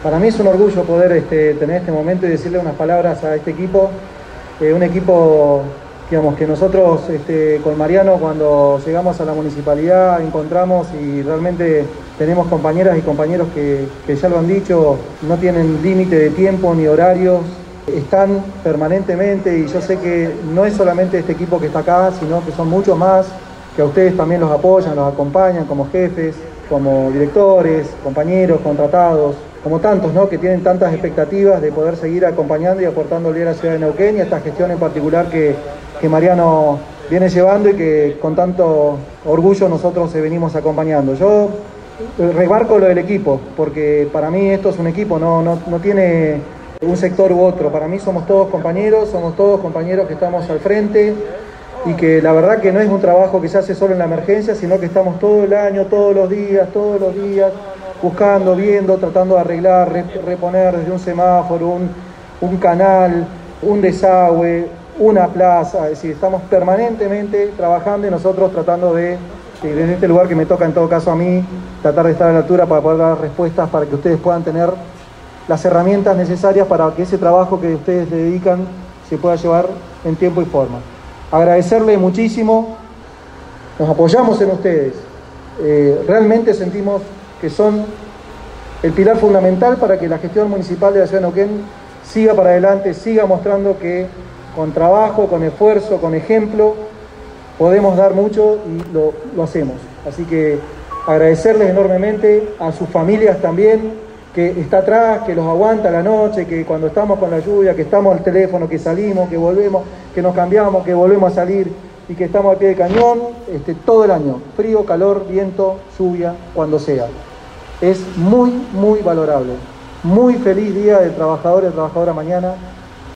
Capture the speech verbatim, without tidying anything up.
Para mí es un orgullo poder este, tener este momento y decirle unas palabras a este equipo, eh, un equipo digamos, que nosotros este, con Mariano cuando llegamos a la municipalidad encontramos y realmente tenemos compañeras y compañeros que, que ya lo han dicho, no tienen límite de tiempo ni horarios, están permanentemente y yo sé que no es solamente este equipo que está acá, sino que son muchos más, que a ustedes también los apoyan, los acompañan como jefes, como directores, compañeros, contratados, como tantos, ¿no?, que tienen tantas expectativas de poder seguir acompañando y aportándole a la ciudad de Neuquén y a esta gestión en particular que, que Mariano viene llevando y que con tanto orgullo nosotros venimos acompañando. Yo remarco lo del equipo, porque para mí esto es un equipo, no, no, no tiene un sector u otro. Para mí somos todos compañeros, somos todos compañeros que estamos al frente y que la verdad que no es un trabajo que se hace solo en la emergencia, sino que estamos todo el año, todos los días, todos los días, buscando, viendo, tratando de arreglar, reponer desde un semáforo, un, un canal, un desagüe, una plaza, es decir, estamos permanentemente trabajando y nosotros tratando de, desde este lugar que me toca en todo caso a mí, tratar de estar a la altura para poder dar respuestas para que ustedes puedan tener las herramientas necesarias para que ese trabajo que ustedes le dedican se pueda llevar en tiempo y forma. Agradecerle muchísimo, nos apoyamos en ustedes, eh, realmente sentimos que son el pilar fundamental para que la gestión municipal de la ciudad de Neuquén siga para adelante, siga mostrando que con trabajo, con esfuerzo, con ejemplo, podemos dar mucho y lo, lo hacemos. Así que agradecerles enormemente a sus familias también, que está atrás, que los aguanta la noche, que cuando estamos con la lluvia, que estamos al teléfono, que salimos, que volvemos, que nos cambiamos, que volvemos a salir y que estamos al pie de cañón este, todo el año, frío, calor, viento, lluvia, cuando sea. Es muy, muy valorable. Muy feliz día del trabajador y de la trabajadora mañana.